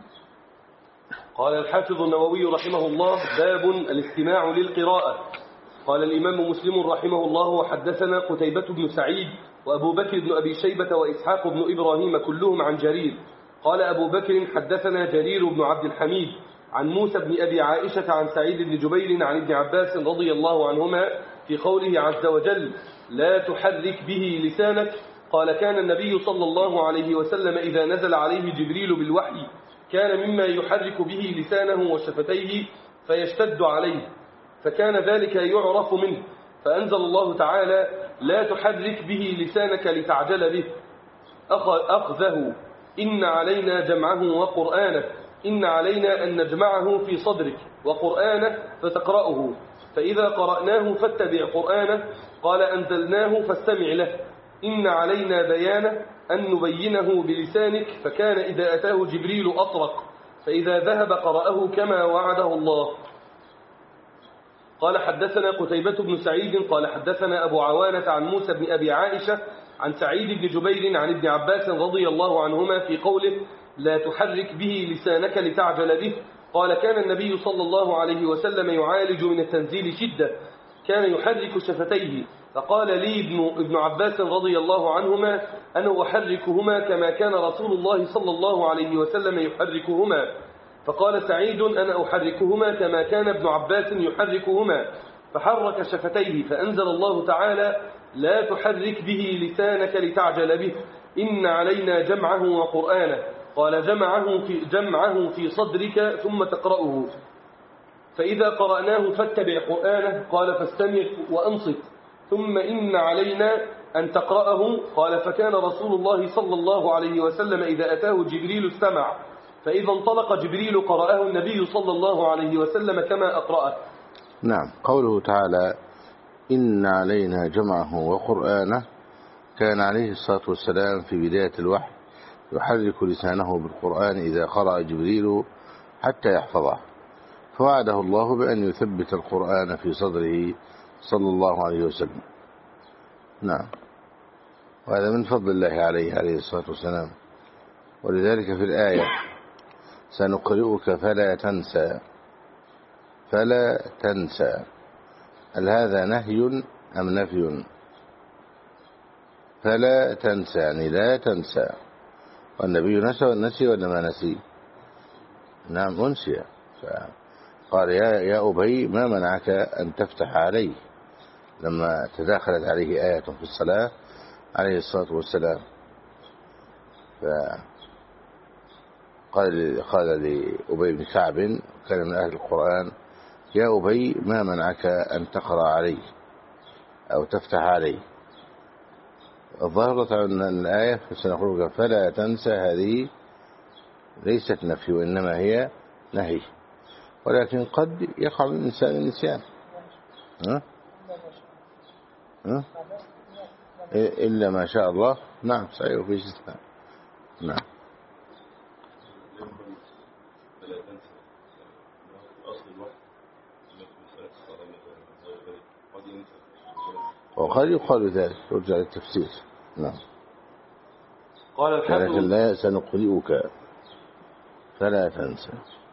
قال الحافظ النووي رحمه الله: باب الاستماع للقراءة. قال الإمام مسلم رحمه الله: وحدثنا قتيبة بن سعيد وأبو بكر بن أبي شيبة وإسحاق بن إبراهيم كلهم عن جرير. قال أبو بكر: حدثنا جرير بن عبد الحميد عن موسى بن أبي عائشة عن سعيد بن جبير عن ابن عباس رضي الله عنهما في قوله عز وجل: لا تحرك به لسانك. قال: كان النبي صلى الله عليه وسلم إذا نزل عليه جبريل بالوحي كان مما يحرك به لسانه وشفتيه فيشتد عليه، فكان ذلك يعرف منه، فأنزل الله تعالى: لا تحرك به لسانك لتعجل به، أخذه إن علينا جمعه وقرآنه، إن علينا أن نجمعه في صدرك وقرآنه فتقرأه، فإذا قرأناه فاتبع قرآنه. قال: أنزلناه فاستمع له، إن علينا بيانه أن نبينه بلسانك، فكان إذا أتاه جبريل أطرق، فإذا ذهب قرأه كما وعده الله. قال حدثنا قتيبة بن سعيد قال حدثنا أبو عوانة عن موسى بن أبي عائشة عن سعيد بن جبير عن ابن عباس رضي الله عنهما في قوله: لا تحرك به لسانك لتعجل به. قال: كان النبي صلى الله عليه وسلم يعالج من التنزيل شدة، كان يحرك شفتيه، فقال لي ابن, ابن عباس رضي الله عنهما: أنا أحركهما كما كان رسول الله صلى الله عليه وسلم يحركهما. فقال سعيد: أنا أحركهما كما كان ابن عباس يحركهما، فحرك شفتيه، فأنزل الله تعالى: لا تحرك به لسانك لتعجل به، إن علينا جمعه وقرآنه. قال: جمعه في, جمعه في صدرك ثم تقرأه، فإذا قرأناه فاتبع قرآنه. قال: فاستمع وأنصت، ثم إن علينا أن تقرأه. قال: فكان رسول الله صلى الله عليه وسلم إذا أتاه جبريل استمع، فإذا انطلق جبريل قرأه النبي صلى الله عليه وسلم كما أقرأه. نعم. قوله تعالى: إن علينا جمعه وقرآنه. كان عليه الصلاة والسلام في بداية الوحي يحرك لسانه بالقرآن إذا قرأ جبريل حتى يحفظه، فوعده الله بأن يثبت القرآن في صدره صلى الله عليه وسلم. نعم، وهذا من فضل الله عليه عليه الصلاة والسلام. ولذلك في الآية سنقرئك فلا تنسى، فلا تنسى، هل هذا نهي أم نفي؟ فلا تنسى يعني لا تنسى، والنبي نسى والنسي ولا ما نسي؟ نعم أنسي. قال يا, يا أبي ما منعك أن تفتح عليه لما تداخلت عليه آية في الصلاة عليه الصلاة والسلام. فقال قال لأبي بن كعب كان من أهل القرآن يا أبي ما منعك أن تقرأ عليه أو تفتح عليه. الظاهرة أن الآية سنقول فلا تنسى هذه ليست نفي وإنما هي نهي، ولكن قد يقع من الإنسان النسيان ها؟ ها؟ إلا ما شاء الله. نعم صحيح وفي استثناء. نعم وقد يقال ذلك يرجع للتفسير. نعم قال الحافظ لكن لا سنقرئك فلا تنسى.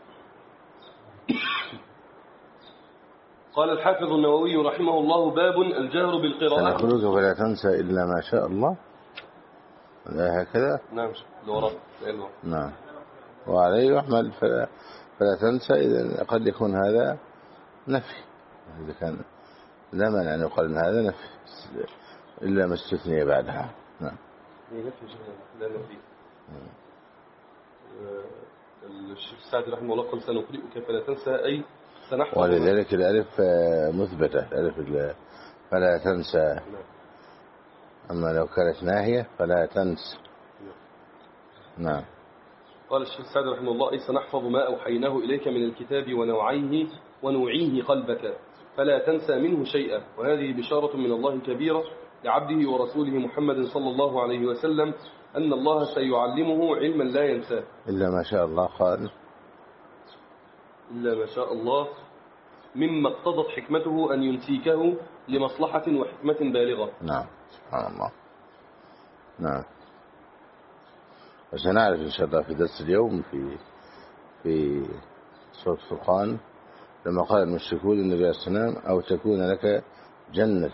قال الحافظ النووي رحمه الله باب الجهر بالقراءة. سنقرئك فلا تنسى إلا ما شاء الله، لا هكذا. نعم الوراء. نعم وعليه يحمل فلا, فلا تنسى. إذن قد يكون هذا نفي، إذا كان لا مانع أن يقال أن هذا نفي إلا ما استثني بعدها. نعم لا نفي. الشيخ السعدي رحمه الله قال سنقرئك فلا تنسى أي سنحفظ، ولذلك الألف مثبتة، الألف فلا تنسى. أما لو كانت ناهية فلا تنس. نعم قال الشيخ السعدي رحمه الله أي سنحفظ ما أوحيناه إليك من الكتاب ونوعيه ونوعيه قلبك فلا تنسى منه شيئا. وهذه بشارة من الله كبيرة لعبده ورسوله محمد صلى الله عليه وسلم أن الله سيعلمه علما لا ينساه. إلا ما شاء الله. قال إلا ما شاء الله مما اقتضت حكمته أن ينسيكه لمصلحة وحكمة بالغة. نعم سبحان الله. نعم وسنعرف إن شاء الله في درس اليوم في في سورة الفرقان لما قال المشركون للنبي عليه السلام أو تكون لك جنة،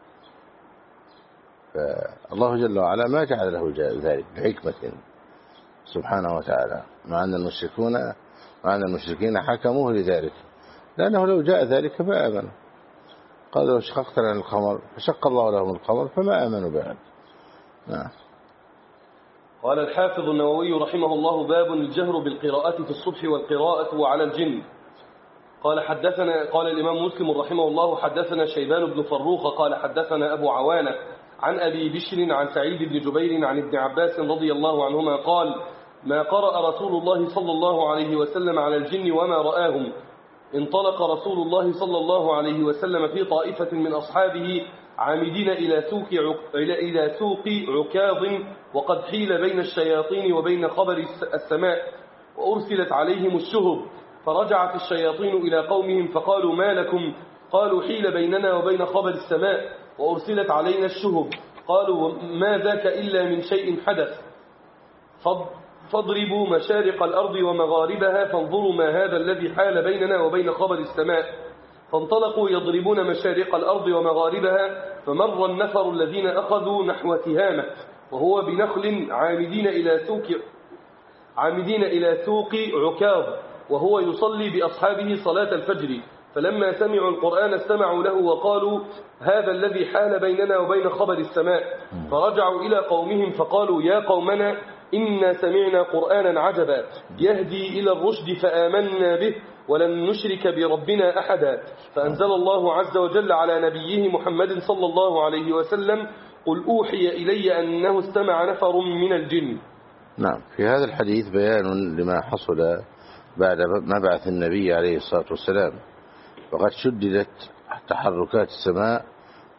فالله جل وعلا ما جعل له ذلك بحكمة سبحانه وتعالى، مع أن المشركون مع أن المشركين حكموه لذلك، لأنه لو جاء ذلك ما آمنوا. قال لو شققت لنا القمر فشق الله لهم القمر فما آمنوا بعد. نعم قال الحافظ النووي رحمه الله باب الجهر بالقراءة في الصبح والقراءة على الجن. قال حدثنا قال الإمام مسلم رحمه الله حدثنا شيبان بن فروخ قال حدثنا أبو عوانة عن أبي بشر عن سعيد بن جبير عن ابن عباس رضي الله عنهما قال ما قرأ رسول الله صلى الله عليه وسلم على الجن وما رآهم. انطلق رسول الله صلى الله عليه وسلم في طائفة من أصحابه عامدين إلى سوق إلى سوق عكاظ وقد حيل بين الشياطين وبين خبر السماء وأرسلت عليهم الشهب، فرجعت الشياطين إلى قومهم فقالوا ما لكم؟ قالوا حيل بيننا وبين خبر السماء وأرسلت علينا الشهب. قالوا ما ذاك إلا من شيء حدث، فاضربوا مشارق الأرض ومغاربها فانظروا ما هذا الذي حال بيننا وبين خبر السماء. فانطلقوا يضربون مشارق الأرض ومغاربها، فمر النفر الذين أخذوا نحو تهامة وهو بنخل عامدين إلى سوق عامدين إلى سوق عكاظ وهو يصلي بأصحابه صلاة الفجر، فلما سمعوا القرآن استمعوا له وقالوا هذا الذي حال بيننا وبين خبر السماء. فرجعوا إلى قومهم فقالوا يا قومنا إنا سمعنا قرآنا عجبا يهدي إلى الرشد فآمنا به ولن نشرك بربنا أحدا. فأنزل الله عز وجل على نبيه محمد صلى الله عليه وسلم قل أوحي إلي أنه استمع نفر من الجن. نعم في هذا الحديث بيان لما حصل بعد مبعث النبي عليه الصلاة والسلام، وقد شددت تحركات السماء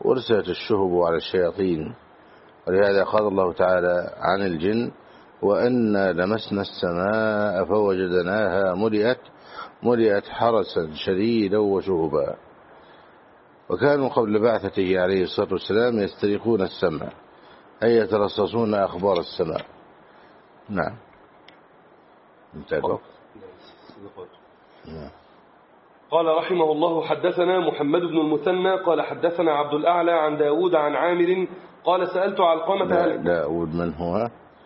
وارسلت الشهب على الشياطين. ولهذا قال الله تعالى عن الجن: وأنا لمسنا السماء فوجدناها ملئت ملئت حرسا شديدا وشهبا. وكانوا قبل بعثته عليه الصلاة والسلام يسترقون السمع، أي يترصصون أخبار السماء. نعم. نعم. قال رحمه الله: حدثنا محمد بن المثنى قال حدثنا عبد الأعلى عن داود عن عامر قال سألت علقمة. لا داود من هو؟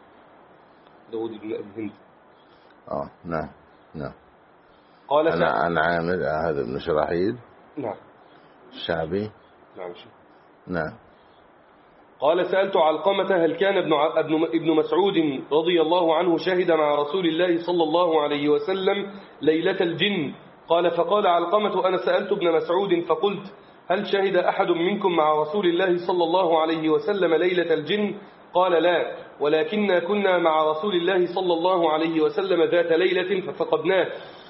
داود بن أبي هند. آه نعم نعم. قال أنا عن عامر هذا بن شراحيل. نعم. الشعبي. نعم. نعم. قال سألت علقمة: هل كان ابن ابن مسعود رضي الله عنه شهد مع رسول الله صلى الله عليه وسلم ليلة الجن؟ قال فقال علقمة: أنا سألت ابن مسعود فقلت: هل شهد أحد منكم مع رسول الله صلى الله عليه وسلم ليلة الجن؟ قال: لا، ولكننا كنا مع رسول الله صلى الله عليه وسلم ذات ليلة ففقدناه،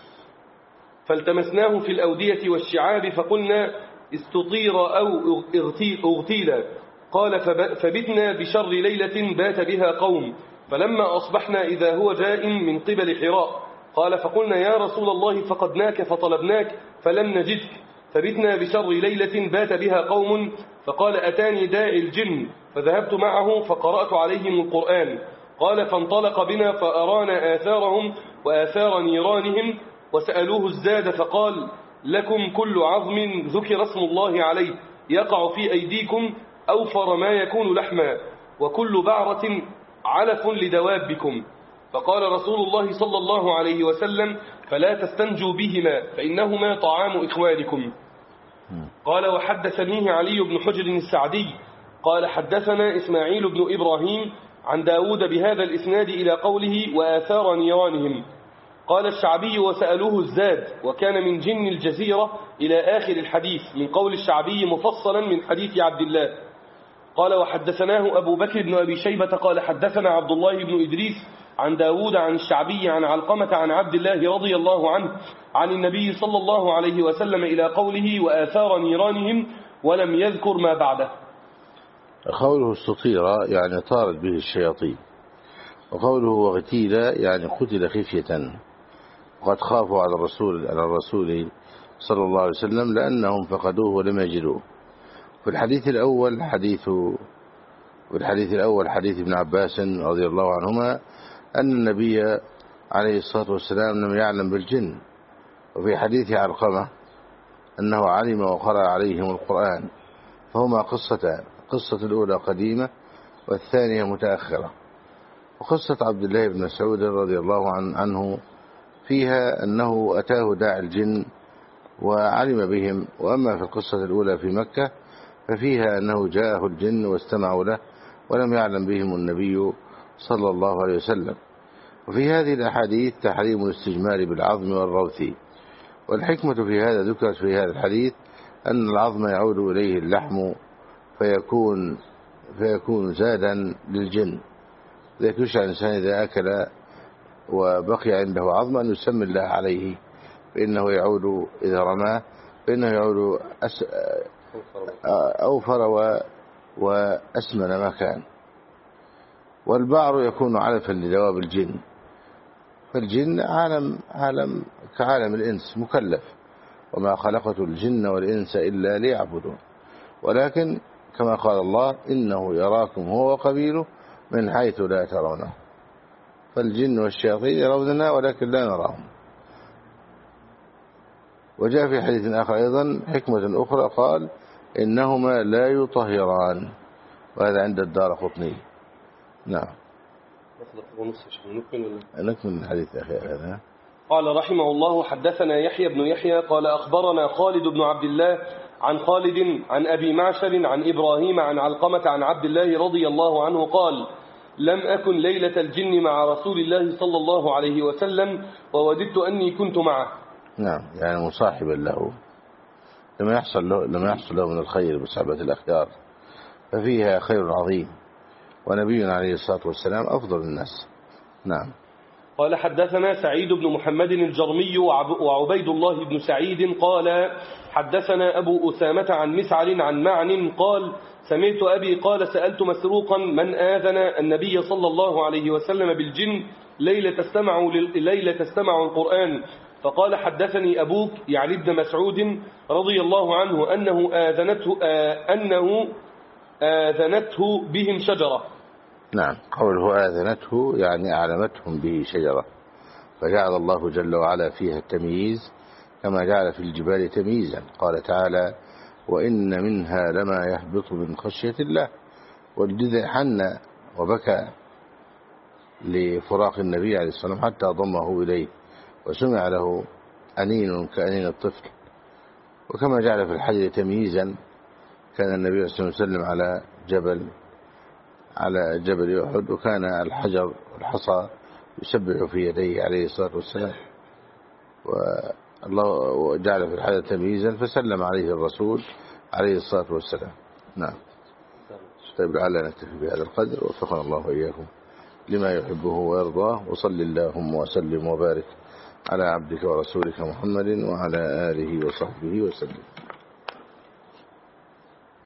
فالتمسناه في الأودية والشعاب فقلنا استطير أو اغتيل. قال فبتنا بشر ليلة بات بها قوم، فلما أصبحنا إذا هو جاء من قبل حراء. قال فقلنا: يا رسول الله فقدناك فطلبناك فلم نجدك، فبتنا بشر ليلة بات بها قوم. فقال: أتاني داعي الجن فذهبت معه فقرأت عليهم القرآن. قال فانطلق بنا فأرانا آثارهم وآثار نيرانهم، وسألوه الزاد فقال: لكم كل عظم ذكر اسم الله عليه يقع في أيديكم أوفر ما يكون لحما، وكل بعرة علف لدوابكم. فقال رسول الله صلى الله عليه وسلم: فلا تستنجوا بهما فإنهما طعام إخوانكم. قال وحدثنيه علي بن حجر السعدي قال حدثنا إسماعيل بن إبراهيم عن داود بهذا الإسناد إلى قوله وآثار نيرانهم. قال الشعبي: وسألوه الزاد، وكان من جن الجزيرة إلى آخر الحديث، من قول الشعبي مفصلا من حديث عبد الله. قال وحدثناه أبو بكر بن أبي شيبة قال حدثنا عبد الله بن إدريس عن داود عن الشعبي عن علقمة عن عبد الله رضي الله عنه عن النبي صلى الله عليه وسلم إلى قوله وآثار نيرانهم، ولم يذكر ما بعده. قوله استطير يعني طارت به الشياطين، وقوله وغتيل يعني قتل خفية، وقد خافوا على الرسول على الرسول صلى الله عليه وسلم لأنهم فقدوه ولم يجدوه. في الحديث الأول حديث في الحديث الأول حديث ابن عباس رضي الله عنهما أن النبي عليه الصلاة والسلام لم يعلم بالجن، وفي حديث علقمة أنه علم وقرأ عليهم القرآن، فهما قصتان، قصة الأولى قديمة والثانية متأخرة. وقصة عبد الله بن مسعود رضي الله عنه فيها أنه أتاه داعي الجن وعلم بهم، وأما في القصة الأولى في مكة ففيها أنه جاءه الجن واستمعوا له ولم يعلم بهم النبي صلى الله عليه وسلم. وفي هذه الأحاديث تحريم الاستجمار بالعظم والروث، والحكمة في هذا ذكرت في هذا الحديث أن العظم يعود إليه اللحم فيكون فيكون زادا للجن، ذلك يشعر الإنسان إذا أكل وبقي عنده عظم أن يسمي الله عليه، فإنه يعود إذا رماه فإنه يعود أس أوفر وأسمن ما كان. والبعر يكون علفا لدواب الجن، فالجن عالم عالم كعالم الإنس مكلف، وما خلقت الجن والإنس إلا ليعبدون، ولكن كما قال الله إنه يراكم هو وقبيله من حيث لا ترونه، فالجن والشياطين يروننا ولكن لا نراهم. وجاء في حديث آخر أيضا حكمة أخرى قال إنهما لا يطهران، وهذا عند الدارقطني. نعم. نكمل الحديث أخي هذا. قال رحمه الله حدثنا يحيى بن يحيى قال أخبرنا خالد بن عبد الله عن خالد عن أبي معشر عن إبراهيم عن علقمة عن عبد الله رضي الله عنه قال لم أكن ليلة الجن مع رسول الله صلى الله عليه وسلم ووددت أني كنت معه. نعم، يعني مصاحبا له لما يحصل له, لما يحصل له من الخير بصحبة الأخيار ففيها خير عظيم، ونبينا عليه الصلاة والسلام أفضل الناس. نعم. قال حدثنا سعيد بن محمد الجرمي وعبيد الله بن سعيد قال حدثنا أبو أسامة عن مسعر عن معن قال سمعت أبي قال سألت مسروقا من آذن النبي صلى الله عليه وسلم بالجن ليلة استمعوا, ليلة استمعوا القرآن، فقال حدثني أبوك يعني ابن مسعود رضي الله عنه أنه آذنته, آه أنه آذنته بهم شجرة. نعم، قوله آذنته يعني أعلمتهم به شجرة، فجعل الله جل وعلا فيها التمييز كما جعل في الجبال تمييزا. قال تعالى وإن منها لما يهبط من خشية الله، والجذع حن وبكى لفراق النبي عليه الصلاة والسلام حتى ضمه إليه وسمع له أنين كأنين الطفل. وكما جعل في الحجر تمييزا كان النبي صلى الله عليه وسلم على جبل على جبل أحد، وكان الحجر الحصى يسبح في يديه عليه الصلاة والسلام، والله جعل في الحجر تمييزا فسلم عليه الرسول عليه الصلاة والسلام. نعم. طيب لعلنا نكتفي بهذا القدر، وفقنا الله وإياكم لما يحبه ويرضاه، وصل اللهم وسلم وبارك على عبدك ورسولك محمد وعلى آله وصحبه وسلم.